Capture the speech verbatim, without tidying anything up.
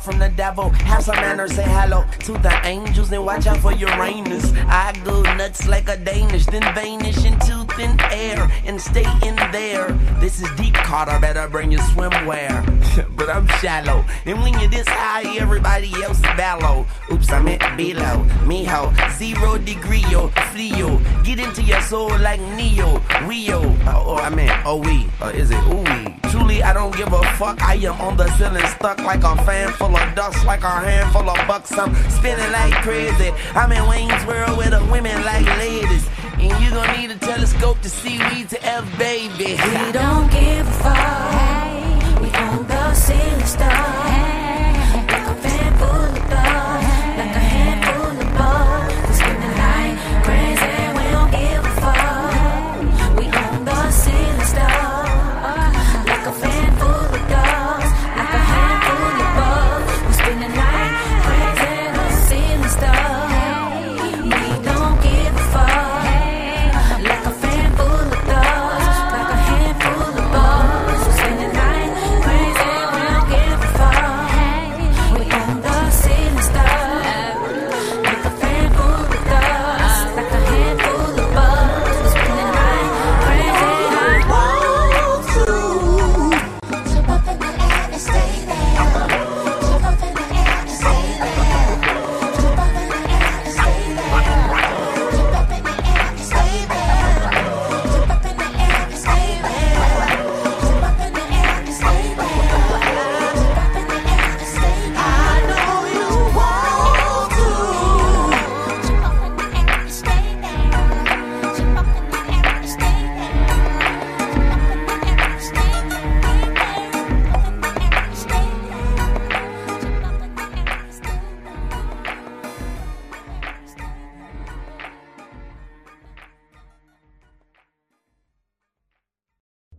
far from the devil. Have some manners, say hello to the angels, then watch out for Uranus. I go nuts like a Danish, then vanish into thin air and stay in there. This is deep, Carter, better bring your swimwear. But I'm shallow, and when you're this high, everybody else is bellow. Oops, I meant below. Miho, zero degree, yo, frio. Get into your soul like Neo, Rio. Oh, oh I meant oh we, or is it ooh wee? Truly, I don't give a fuck. I am on the ceiling, stuck like a fan full of dust, like a handful of bucks. I'm spinning like crazy. I'm in Wayne's World with the women like ladies. And you gon' need a telescope to see me to F, baby. We don't give a fuck. Hey, we on the ceiling stuff. Hey.